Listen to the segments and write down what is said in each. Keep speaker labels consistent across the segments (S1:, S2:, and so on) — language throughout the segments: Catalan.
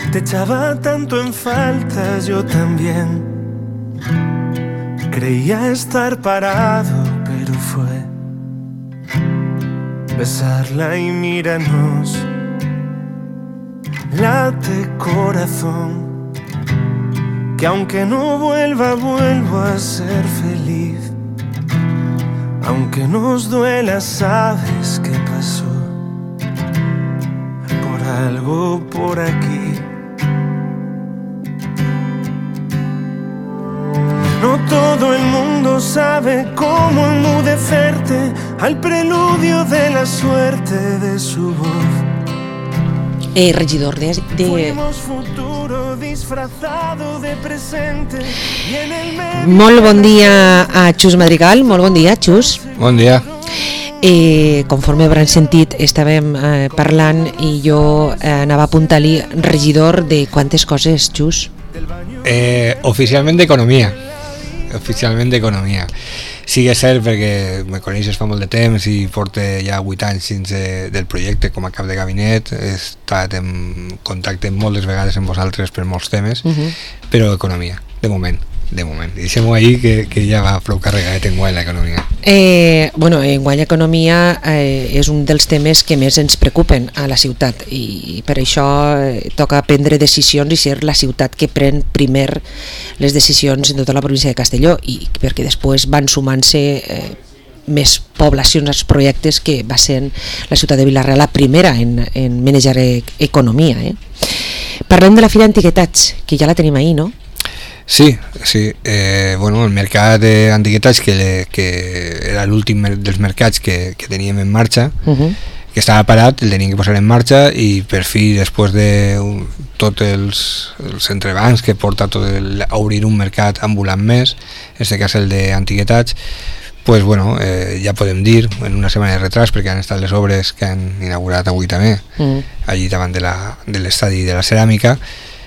S1: Te echaba tanto en falta, yo también. Creía estar parado, pero fue besarla y míranos. Late corazón, que aunque no vuelva, vuelvo a ser feliz. Aunque nos duela, sabes qué pasó. Por algo por aquí. No todo el mundo sabe cómo enmudecerte al preludio de la suerte de su voz.
S2: Regidor de... Molt bon dia a Xus Madrigal. Molt bon dia, Xus.
S3: Bon dia.
S2: Conforme hauran sentit, estàvem parlant i jo anava a apuntar-li regidor de quantes coses, Xus?
S3: Oficialment d'economia. Sí que és cert perquè me coneixes fa molt de temps i porto ja 8 anys dins del projecte com a cap de gabinet. He estat en contacte moltes vegades amb vosaltres per molts temes, però economia, de moment. Deixem-ho ahir que ja va prou carregadet enguany l'economia.
S2: Enguany l'economia és un dels temes que més ens preocupen a la ciutat i per això toca prendre decisions i ser la ciutat que pren primer les decisions en tota la província de Castelló, i perquè després van sumant-se més poblacions als projectes, que va ser la ciutat de Vila-real la primera en manejar economia. Parlem de la Fira d'Antiguitats, que ja la tenim ahir, no?
S3: Sí. El mercat d'antiguitats, que era l'últim dels mercats que teníem en marxa, que estava parat, el teníem que posar en marxa, i per fi, després de tots els entrebancs que porta a obrir un mercat ambulant més, en aquest cas el d'antiguitats, ja podem dir, en una setmana de retras, perquè han estat les obres que han inaugurat avui també, allí davant de l'estadi de la ceràmica,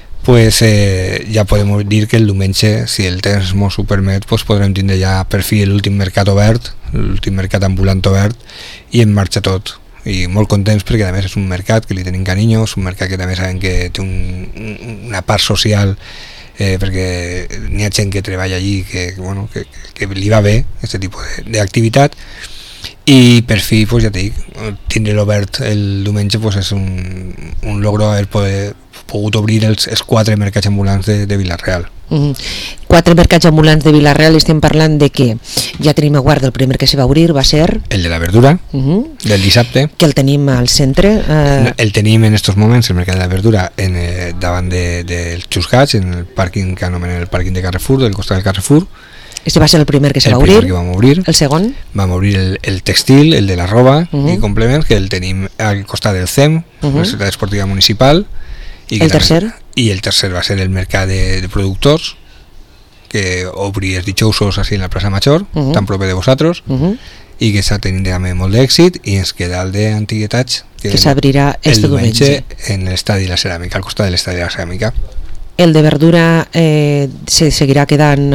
S3: ja podem dir que el diumenge, si el temps mos ho permet, podrem tindre ja per fi l'últim mercat obert, l'últim mercat ambulant obert, i en marxa tot. I molt contents perquè a més és un mercat que li tenim carinyo, és un mercat que també sabem que té una part social, perquè n'hi ha gent que treballa allí que li va bé aquest tipus d'activitat, i per fi, ja et dic, tindre-lo obert el diumenge és un logro haver pogut obrir els 4 mercats ambulants de Vila-real.
S2: 4 mercats ambulants de Vila-real. Estem parlant de que ja tenim a guard el primer que se va obrir, va ser
S3: el de la verdura, del dissabte,
S2: que el tenim al centre.
S3: El tenim en estos moments, el mercat de la verdura, davant dels Xuscats, en el pàrquing que anomenen el pàrquing de Carrefour, del costat del Carrefour.
S2: Este va ser el primer que se va obrir.
S3: El primer que vam obrir.
S2: El segon?
S3: Vam obrir el textil, el de la roba i complements, que el tenim al costat del CEM, la ciutat esportiva municipal.
S2: El tercer?
S3: I el tercer va ser el mercat de productors, que obri els dijousos així en la plaça Major, tan proper de vosaltres, i que està tenint també molt d'èxit, i ens queda el d'antiguitats,
S2: que s'obrirà este diumenge
S3: en l'estadi de la ceràmica, al costat de l'estadi de la ceràmica.
S2: El de verdura se seguirà quedant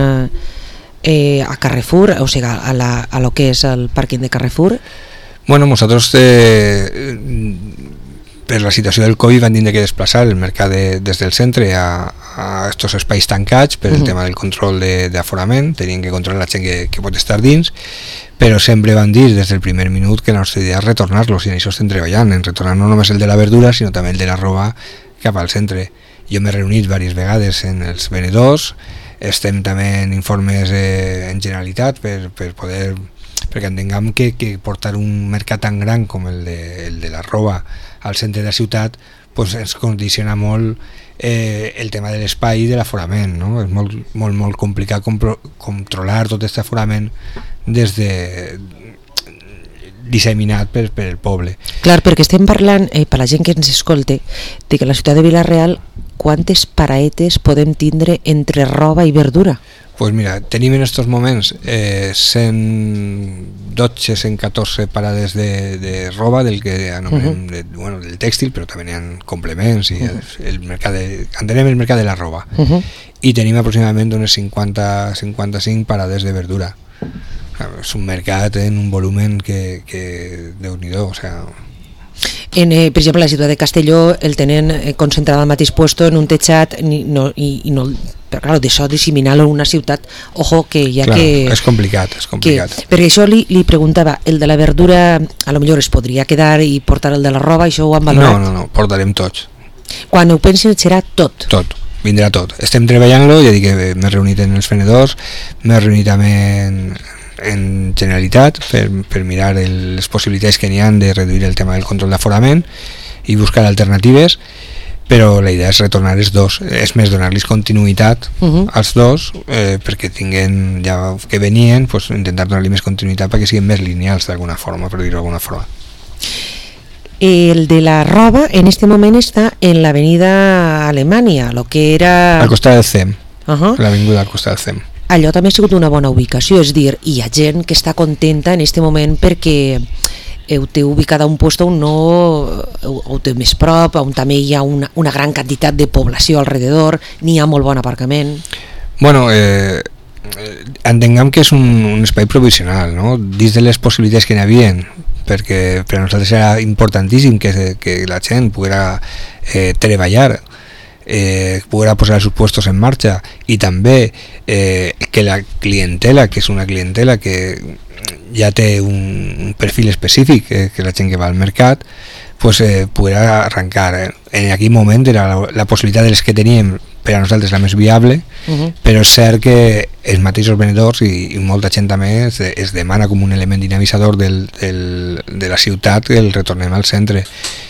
S2: a Carrefour, o sigui, a lo que és el pàrquing de Carrefour?
S3: Nosaltres per la situació del Covid van tindre que desplaçar el mercat des del centre a estos espais tancats per el tema del control d'aforament. Tenien que controlar la gent que pot estar dins, però sempre van dir des del primer minut que la nostra idea és retornar-los, i en això estem treballant, en retornar no només el de la verdura sinó també el de la roba cap al centre. Jo m'he reunit diverses vegades en els venedors, estem també en informes en Generalitat per poder, perquè entenguem que portar un mercat tan gran com el de la roba al centre de la ciutat ens condiciona molt el tema de l'espai i de l'aforament, no? És molt complicat controlar tot aquest aforament disseminat per el poble.
S2: Clar, perquè estem parlant, per la gent que ens escolte, de que la ciutat de Vila-real quantes paraetes podem tindre entre roba i verdura?
S3: Pues mira, tenim en estos moments 112, 114 parades de roba, del que anomenem del tèxtil, però també hi ha complements i el mercat entenem el mercat de la roba. I tenim aproximadament unes 50-55 parades de verdura. És un mercat en un volumen que Déu-n'hi-do, o sea...
S2: Per exemple, la ciutat de Castelló el tenen concentrat al mateix lloc en un tejat però claro, d'això dissiminar-lo en una ciutat, ojo, que ja
S3: clar,
S2: que...
S3: és complicat.
S2: Perquè això li preguntava, el de la verdura a lo millor es podria quedar i portar el de la roba, això ho han valorat?
S3: No, portarem tots.
S2: Quan ho pensen serà tot?
S3: Tot, vindrà tot. Estem treballant-lo, ja dic que m'he reunit en els venedors, m'he reunit també en Generalitat per mirar les possibilitats que n'hi ha de reduir el tema del control d'aforament i buscar alternatives, però la idea és retornar els dos, és més, donar-los continuïtat als dos, perquè tinguin, ja que venien, pues, intentar donar-li més continuïtat perquè siguin més lineals d'alguna forma, per dir-ho d'alguna forma.
S2: El de la roba en este moment està en l'avenida Alemanya, lo que era...
S3: Al costat del CEM, l'avinguda al costat del CEM.
S2: Allò també ha sigut una bona ubicació, és dir, hi ha gent que està contenta en este moment perquè ho té ubicada a un lloc on no ho té més prop, on també hi ha una gran quantitat de població alrededor, n'hi ha molt bon aparcament.
S3: Bueno, entenguem que és un espai provisional, no? Dins de les possibilitats que n'hi havia, perquè per a nosaltres era importantíssim que la gent poguera treballar, poguera posar els seus puestos en marxa, i també que la clientela, que és una clientela que ja té un perfil específic, que la gent que va al mercat, pues, poguera arrencar. En aquell moment era la possibilitat de les que teníem per a nosaltres la més viable, però és cert que els mateixos venedors i molta gent també es demana com un element dinamitzador de la ciutat que el retornem al centre,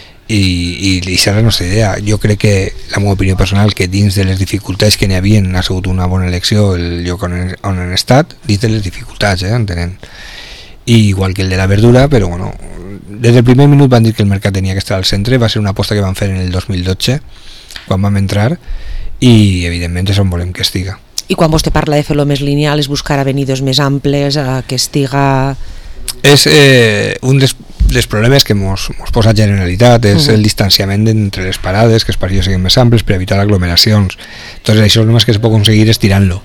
S3: i això és la nostra idea. Jo crec que, la meva opinió personal, que dins de les dificultats que n'hi havia ha sigut una bona elecció el lloc on han estat, dins de les dificultats, entenent, i igual que el de la verdura, però bueno, des del primer minut van dir que el mercat tenia que estar al centre. Va ser una aposta que van fer en el 2012 quan vam entrar, i evidentment és on volem que estiga.
S2: I quan vostè parla de fer-lo més lineal, és buscar avenides més amples, que estiga...
S3: És un dels problemes que mos posa Generalitat, és el distanciament entre les parades, que els passadissos siguin més amples per evitar aglomeracions. Entonces això només que es pot aconseguir estirant-lo.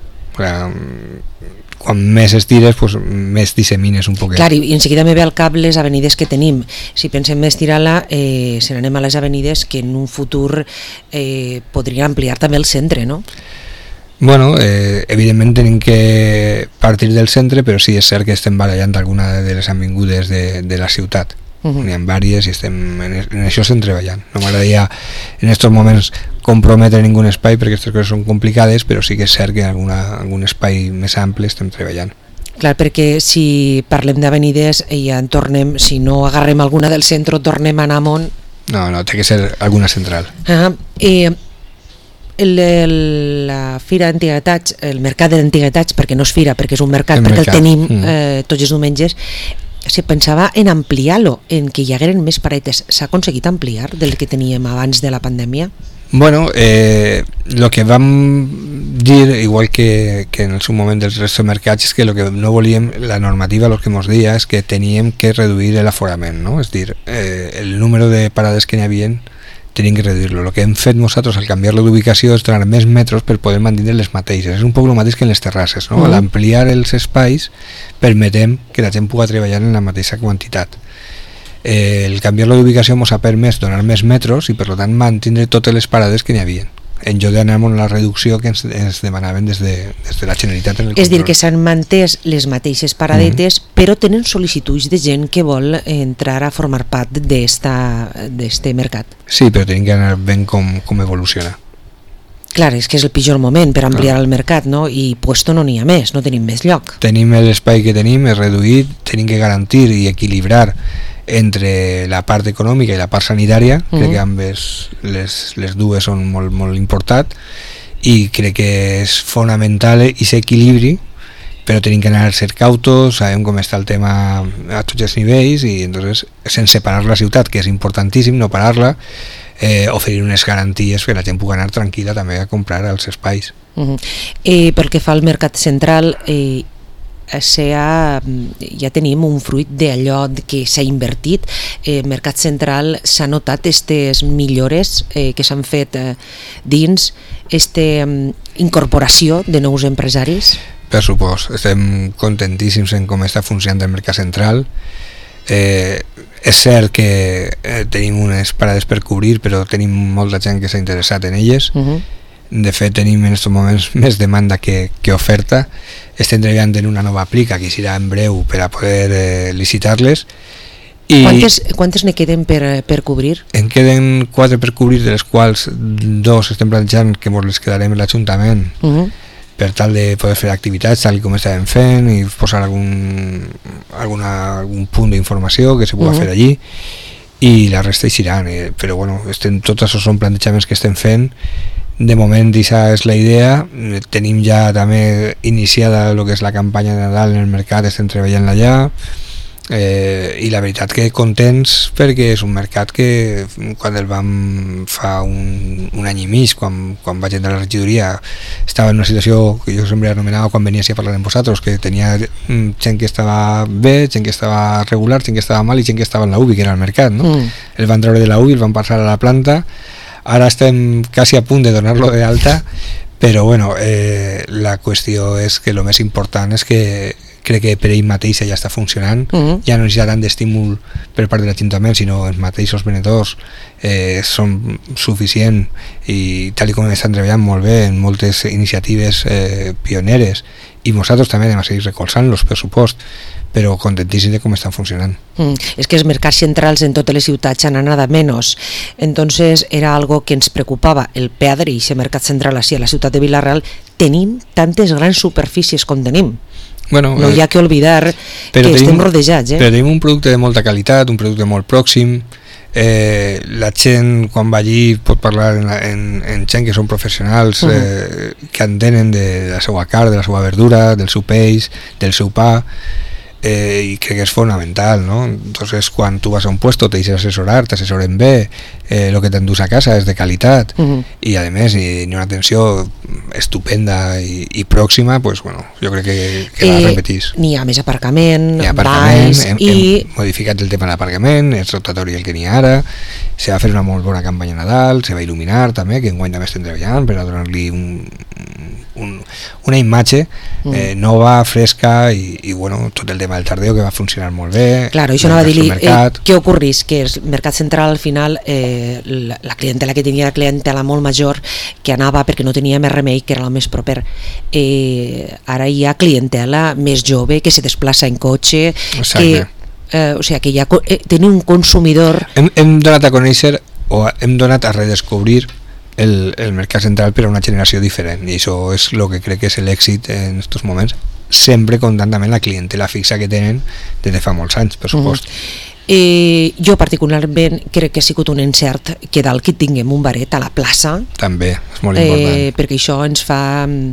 S3: Quan més estires, pues, més dissemines un poquet.
S2: Clar, i en seguida me ve al cap les avenides que tenim. Si pensem més tirar-la, se n'anem a les avenides que en un futur podrien ampliar també el centre, no?
S3: Bueno, evidentment tenim que partir del centre, però sí és cert que estem barallant alguna de les avingudes de la ciutat. N'hi ha diverses i estem en això estem treballant. No m'agradaria en aquests moments comprometre ningú espai perquè aquestes coses són complicades, però sí que és cert que en algun espai més ample estem treballant.
S2: Clar, perquè si parlem d'avenides ja en tornem, si no agarrem alguna del centre tornem a anar amunt.
S3: No, té que ser alguna central.
S2: La Fira d'Antiguitats, el mercat d'Antiguitats, perquè no és fira, perquè és un mercat, perquè el tenim tots els diumenges, se pensava en ampliar-lo, en que hi hagueren més paradetes. S'ha aconseguit ampliar del que teníem abans de la pandèmia?
S3: Bueno, el que vam dir, igual que en el seu moment dels restos de mercats, és que el que no volíem, la normativa el que ens deia és que teníem que reduir l'aforament, no? És dir, el número de parades que n'hi havia tenim que reduir-lo. El que hem fet nosaltres al canviar-lo d'ubicació és donar més metres per poder mantenir les mateixes. És un poc el mateix que en les terrasses, no? Al ampliar els espais permetem que la gent pugui treballar en la mateixa quantitat. El canviar-lo d'ubicació ens ha permès donar més metres i per tant mantenir totes les parades que n'hi havia, en lloc d'anar amb la reducció que ens demanaven des de la Generalitat en el control.
S2: És dir, que s'han mantès les mateixes paradetes, però tenen sol·licituds de gent que vol entrar a formar part d'este mercat.
S3: Sí, però tenim que anar ben com evoluciona.
S2: Clar, és que és el pitjor moment per ampliar el mercat, no? I puesto no n'hi ha més, no tenim més lloc.
S3: Tenim l'espai que tenim, és reduït, tenim que garantir i equilibrar entre la part econòmica i la part sanitària. Crec que ambes les dues són molt, molt importants i crec que és fonamental aquest equilibri, però tenim que anar a ser cautos, sabem com està el tema a tots els nivells i entonces, sense parar la ciutat, que és importantíssim no parar-la, oferir unes garanties que la gent pugui anar tranquil·la també a comprar als espais.
S2: Pel que fa al mercat central, ja tenim un fruit d'allò que s'ha invertit. El mercat central s'ha notat aquestes millores que s'han fet dins aquesta incorporació de nous empresaris?
S3: Per supost, estem contentíssims en com està funcionant el mercat central. És cert que tenim unes parades per cobrir, però tenim molta gent que s'ha interessat en elles. De fet, tenim en aquests moments més demanda que oferta. Estem treballant en una nova aplica que serà en breu per a poder licitar-les.
S2: Quantes ne queden per cobrir?
S3: En queden 4 per cobrir, de les quals 2 estem plantejant que ens les quedarem en l'Ajuntament per tal de poder fer activitats tal com estàvem fent i posar algun punt d'informació que se pugui fer allí, i la resta hi seran, però bueno, tots això són plantejaments que estem fent. De moment aquesta és la idea. Tenim ja també iniciada el que és la campanya de Nadal en el mercat, estem treballant allà, i la veritat que contents, perquè és un mercat que quan el vam fa un any i mig, quan vaig entrar a la regidoria, estava en una situació que jo sempre anomenava quan venies a parlar amb vosaltres, que tenia gent que estava bé, gent que estava regular, gent que estava mal i gent que estava en la UBI, que era el mercat, no? El van treure de la UBI, el van passar a la planta. Ara estem quasi a punt de donar-lo de alta, però bueno, la qüestió és que el més important és que crec que per ell mateix ja està funcionant, ja no necessita tant d'estímul per part de l'Ajuntament, sinó els mateixos venedors són suficient, i tal com estan treballant molt bé en moltes iniciatives pioneres, i nosaltres també anem a seguir recolzant-los, per supost, però contentíssim de com estan funcionant.
S2: Es que els mercats centrals en totes les ciutats han anat a menys, entonces era algo que ens preocupava, el perdre aquest mercat central així a la ciutat de Vila-real, tenim tantes grans superfícies com tenim. Bueno, no hi ha que oblidar que estem rodejats.
S3: Però tenim un producte de molta qualitat, un producte molt pròxim. La gent quan va allí pot parlar en gent que són professionals, que entenen de la seva carn, de la seva verdura, del seu peix, del seu pa, i crec que és fonamental, no? Entonces, quan tu vas a un puesto te deixes assessorar, t'assessoren bé, el que t'endús a casa és de qualitat, i a més hi ha una atenció estupenda i pròxima, pues bueno, jo crec que la repetís.
S2: N'hi ha més aparcament, banys,
S3: hem modificat el tema de l'aparcament, és rotatori el que n'hi ha ara, se va fer una molt bona campanya Nadal, se va il·luminar també, que enguany també estem treballant per a donar-li una imatge nova, fresca, i bueno, tot el tema del tardeo que va funcionar molt bé.
S2: Claro, això no va dir-li què ocorrís, que el mercat central al final la clientela que tenia, la clientela molt major que anava perquè no tenia més remei, que era el més proper, ara hi ha clientela més jove que se desplaça en cotxe, o sigui que ja tenim un consumidor.
S3: Hem donat a conèixer o hem donat a redescobrir el mercat central per a una generació diferent, i això és el que crec que és l'èxit en aquests moments, sempre comptant també la clientela fixa que tenen des de fa molts anys, per supost.
S2: Jo particularment crec que ha sigut un encert que dalt que tinguem un baret a la plaça,
S3: també és molt important,
S2: perquè això ens fa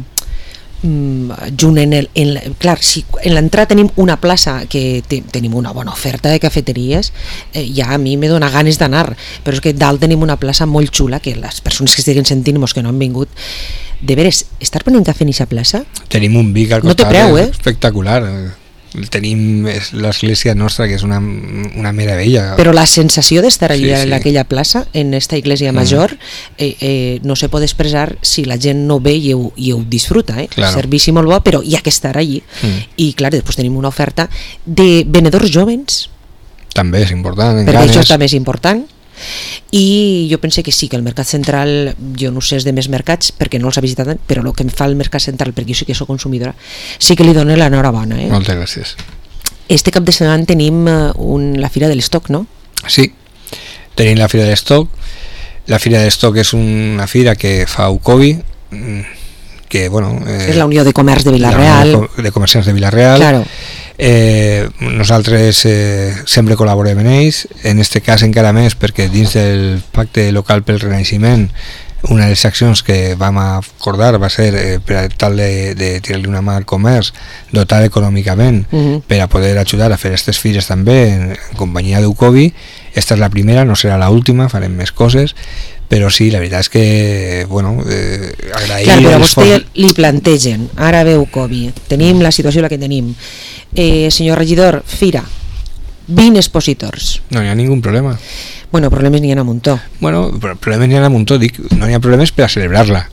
S2: junt clar, si en l'entrada tenim una plaça que tenim una bona oferta de cafeteries, ja a mi me dona ganes d'anar, però és que dalt tenim una plaça molt xula que les persones que estiguen sentint-nos que no han vingut, de veres, estar prenent cafè en aquesta plaça?
S3: Tenim un Vic al costat,
S2: no té preu,
S3: espectacular. Tenim l'església nostra, que és una meravella,
S2: però la sensació d'estar allà en aquella plaça, en esta iglesia major, no se pot expressar si la gent no ve i ho disfruta,
S3: claro.
S2: Servici molt bo, però hi ha que estar allí, i clar, després tenim una oferta de venedors jovens,
S3: també és important,
S2: perquè això també és important, i jo penso que sí, que el mercat central, jo no sé és de més mercats perquè no els ha visitat, però el que em fa el mercat central, perquè jo sí que soc consumidora, sí que li dono l'enhorabona.
S3: Moltes gràcies.
S2: Este cap de setmana tenim la Fira de l'Estoc, no?
S3: Sí, tenim la Fira de l'Estoc. La Fira de l'Estoc és una fira que fa UCOBI, que bueno...
S2: és la Unió de Comerç de Vila-real.
S3: De Comerciants de Vila-real.
S2: Claro.
S3: Nosaltres sempre col·laborem en ells, en este cas encara més perquè dins del Pacte Local pel Renaixement una de les accions que vam acordar va ser per tal de tirar-li una mà al comerç, dotar econòmicament per a poder ajudar a fer aquestes fires també en companyia d'UCOBI. Esta és la primera, no serà l'última, farem més coses, però sí, la veritat és que bueno, agrair...
S2: Clar, però a vostè li plantegen, ara veu UCOBI, tenim la situació la que tenim, senyor regidor, fira, 20 expositors.
S3: No hi ha ningun problema.
S2: Bueno, problemes n'hi ha a muntó.
S3: Bueno, problemes n'hi ha a muntó, dic, no hi ha problemes per a celebrar-la.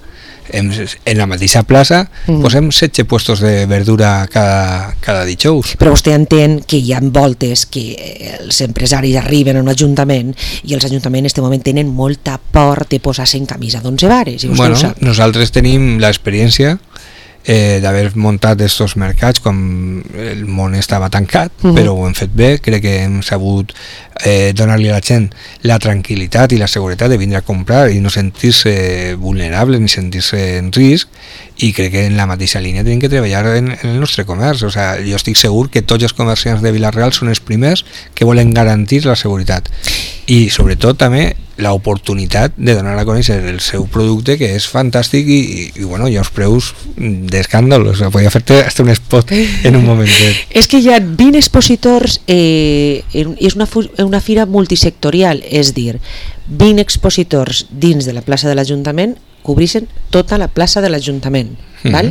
S3: en la mateixa plaça posem 7 puestos de verdura cada dijous.
S2: Però vostè entén que hi ha voltes que els empresaris arriben a un ajuntament i els ajuntaments en aquest moment tenen molta por de posar-se en camisa d'11 vares, i vostè
S3: bueno,
S2: ho sap.
S3: Nosaltres tenim l'experiència d'haver muntat estos mercats quan el món estava tancat, però ho hem fet bé. Crec que hem sabut donar-li a la gent la tranquil·litat i la seguretat de vindre a comprar i no sentir-se vulnerables ni sentir-se en risc, i crec que en la mateixa línia tenim que treballar en el nostre comerç. O sigui, jo estic segur que tots els comerciants de Vila-real són els primers que volen garantir la seguretat i sobretot també l'oportunitat de donar a conèixer el seu producte, que és fantàstic, i bueno, hi ha uns preus d'escàndol. O sigui, podria fer-te hasta un spot en un momentet.
S2: És que hi ha 20 expositors, és una fira multisectorial, és dir, 20 expositors dins de la plaça de l'Ajuntament cobreixen tota la plaça de l'Ajuntament, val?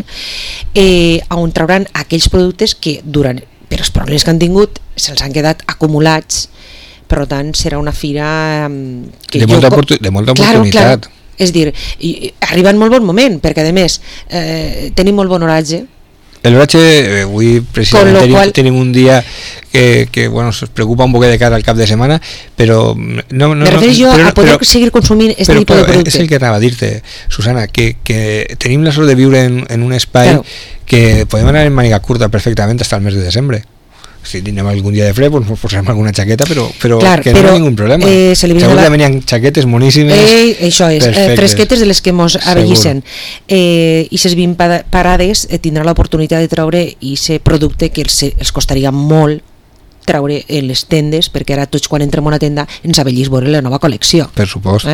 S2: On trauran aquells productes que durant, per els problemes que han tingut, se'ls han quedat acumulats. Per tant, serà una fira que
S3: de molta oportunitat.
S2: Claro. És dir, arriba en molt bon moment, perquè a més tenim molt bon horatge.
S3: L'horatge, avui precisament tenim un dia que bueno, es preocupa un poc de cara al cap de setmana, però no,
S2: me refereixo a poder seguir consumint aquest tipus de producte.
S3: És el que anava a dir-te, Susana, que tenim la sort de viure en un espai que podem anar en màniga curta perfectament fins al mes de desembre. Si tenim algun dia de fred, doncs posarem alguna xaqueta, però
S2: clar,
S3: que no hi ha ningú problema. Segur que venien xaquetes moníssimes.
S2: Això és, fresquetes de les que mos avellissen. I aquestes 20 parades tindrà l'oportunitat de treure aquest producte que els costaria molt treure en les tendes, perquè ara tots quan entrem a una tenda ens avellís veure la nova col·lecció.
S3: Per supost.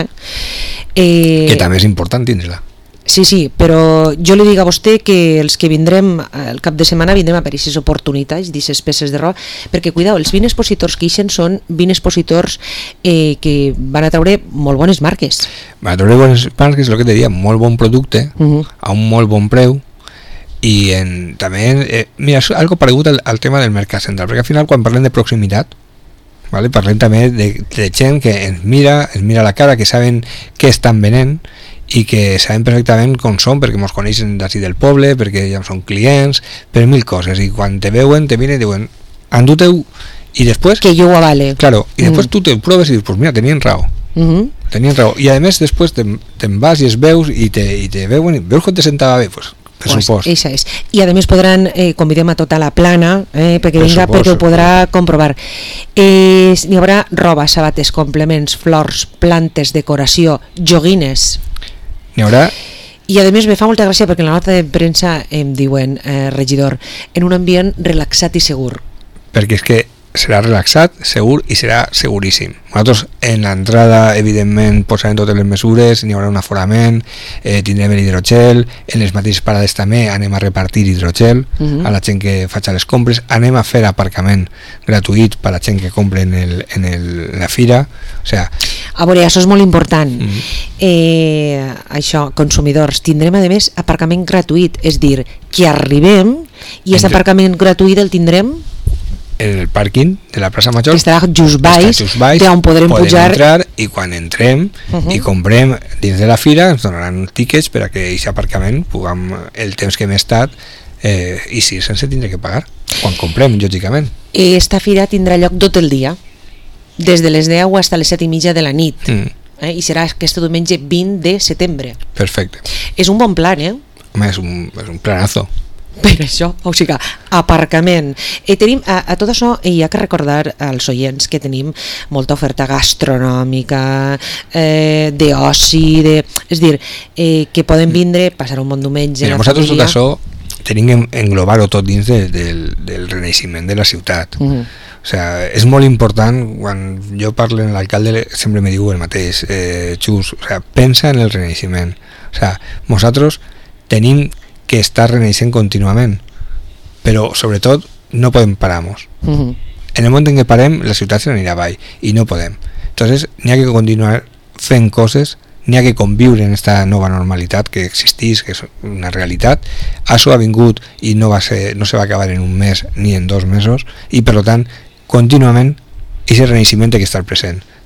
S3: Que també és important tindre-la.
S2: Sí, però jo li dic a vostè que els que vindrem el cap de setmana vindrem a per aquestes oportunitats d'aquestes peces de roba, perquè cuidao, els 20 expositors que ixen són 20 expositors que van a treure molt bones marques.
S3: Van a treure bones marques, el que te diria, molt bon producte, a un molt bon preu, i també, mira, és algo paregut al tema del mercat central, perquè al final quan parlem de proximitat, ¿vale? Parlem també de gent que ens mira la cara, que saben què estan venent i que saben perfectament com són, perquè ens coneixen d'ací del poble, perquè ja són clients, per mil coses, i quan te veuen, te miren i diuen, endú-teu, i després...
S2: Que jo ho avale.
S3: Claro, i després tu te proves i dius, pues mira, tenien raó. Tenien raó. I a més després te'n vas i es veus i te veuen, i veus com te sentava bé, pues per supost.
S2: Eixa és. I a més podran, convidem a tota la plana, perquè vinga, perquè ho podrà comprovar. N'hi haurà roba, sabates, complements, flors, plantes, decoració, joguines.
S3: N'hi haurà.
S2: I a més me fa molta gràcia perquè en la nota de premsa em diuen, regidor, en un ambient relaxat i segur.
S3: Perquè és que serà relaxat, segur i serà seguríssim. Nosaltres en l'entrada evidentment posarem totes les mesures, n'hi haurà un aforament, tindrem l'hidrogel, en les mateixes parades també anem a repartir hidrogel a la gent que faci les compres, anem a fer aparcament gratuït per a la gent que compre en la fira, o sigui...
S2: A veure, això és molt important. Això, consumidors, tindrem a més aparcament gratuït, és dir, que arribem i aquest aparcament gratuït el tindrem
S3: en el pàrquing de la plaça Major,
S2: que estarà just baix d'on podrem pujar,
S3: entrar, i quan entrem i comprem dins de la fira ens donaran tickets per a que aquest aparcament puguem, el temps que hem estat i sí, sense tindre que pagar quan comprem, lògicament.
S2: Esta fira tindrà lloc tot el dia, des de les 10 fins a les 7:30 de la nit, i serà aquest diumenge 20 de setembre.
S3: Perfecte.
S2: És un bon plan,
S3: Home, és un planazo.
S2: Per això, o sigui, aparcament. Tenim, a tot això hi ha que recordar als oients que tenim molta oferta gastronòmica, d'oci, és dir, que poden vindre, passar un bon diumenge.
S3: Mira, nosaltres tot això tenim que englobar-ho tot dins del renaixement de la ciutat. O sigui, és molt important, quan jo parlo amb l'alcalde sempre me diu el mateix, Xus, o sigui, pensa en el renaixement. O sigui, nosaltres tenim que està reneixent contínuament, però sobretot no podem parar-nos. En el moment en què parem la ciutat se n'anirà avall i no podem. Entonces n'hi ha que continuar fent coses, n'hi ha que conviure en esta nova normalitat que existís, que és una realitat. Això ha vingut i no se va acabar en un mes ni en 2 mesos, i per tant contínuament aquest renaixement té que estar present.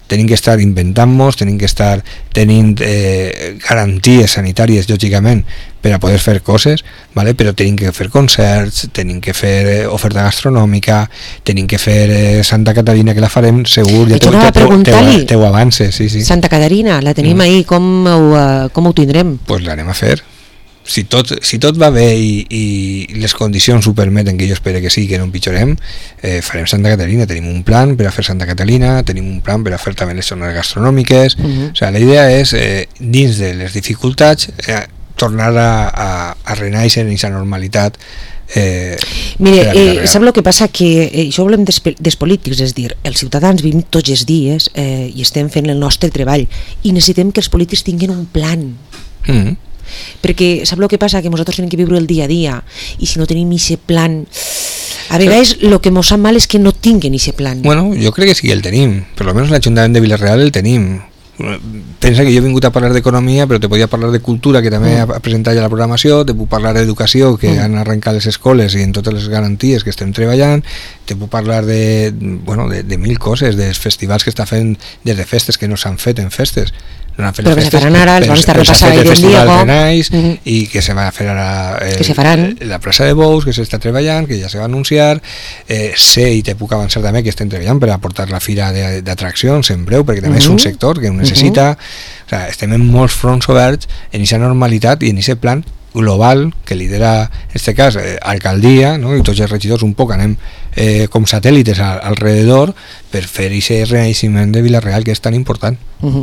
S3: tenim que estar inventant-nos, tenim que estar tenint garanties sanitàries, lògicament, per a poder fer coses, ¿vale? Però tenim que fer concerts, tenim que fer oferta gastronòmica, tenim que fer Santa Caterina, que la farem segur, ja t'ho avance, sí.
S2: Santa Caterina, la tenim ahir, com ho tindrem?
S3: Pues l'anem a fer. Si tot va bé i les condicions ho permeten, que jo espero que sí, que no empitjorem, farem Santa Caterina. Tenim un plan per a fer Santa Caterina, tenim un plan per a fer també les zones gastronòmiques. O sigui, la idea és, dins de les dificultats, tornar a renaixer en aquesta normalitat.
S2: Mire, sap el que passa? Que això ho volem dels polítics, és dir, els ciutadans vivim tots els dies i estem fent el nostre treball i necessitem que els polítics tinguin un plan. Perquè sap el que passa? Que nosaltres tenim que viure el dia a dia i si no tenim aquest plan, a vegades el que ens sap mal és que no tinguin aquest plan.
S3: Bueno, jo crec que sí que el tenim, per almenys l'Ajuntament de Vila-real el tenim. Pensa que jo he vingut a parlar d'economia, però te podia parlar de cultura, que també ha presentat ja la programació, te puc parlar d'educació, que han arrencat les escoles i en totes les garanties que estem treballant, te puc parlar de mil coses, dels festivals que està fent, des de festes que no s'han fet en festes, no han fet
S2: però
S3: les festes,
S2: que se faran ara, els vam estar repassant ahir en Diego,
S3: i que se va a fer ara
S2: que se faran
S3: la plaça de Bous, que s'està treballant, que ja se va anunciar. Sé i te puc avançar també que estem treballant per aportar la fira d'atraccions en breu, perquè també és un sector que ho necessita. O sigui, estem en molts fronts oberts en aquesta normalitat i en aquest plan global que lidera, en aquest cas, alcaldia, no? I tots els regidors un poc anem com satèl·lites alrededor per fer aquest renaixement de Vila-real que és tan important.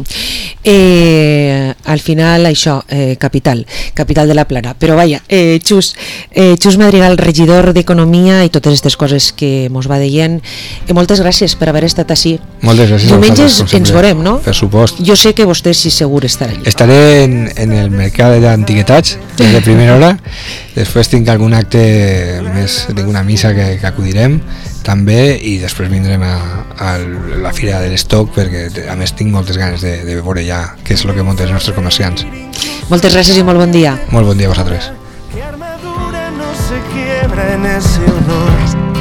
S2: Al final això, capital de la Plana, però vaja, Xus Madrigal, regidor d'Economia i totes aquestes coses que mos va deient, moltes gràcies per haver estat així.
S3: Moltes gràcies.
S2: Diumenges ens veurem, no?
S3: Per supost.
S2: Jo sé que vostè sí segur estarà allà.
S3: Estaré en el mercat d'antiguitats des de primera hora, després tinc algun acte més, tinc una missa que acudirem també, i després vindrem a la fira de l'estoc, perquè a més tinc moltes ganes de veure ja què és el que munten els nostres comerciants.
S2: Moltes gràcies i molt bon dia.
S3: Molt bon dia a vosaltres.
S1: Mi armadura no se quiebra en ese honor.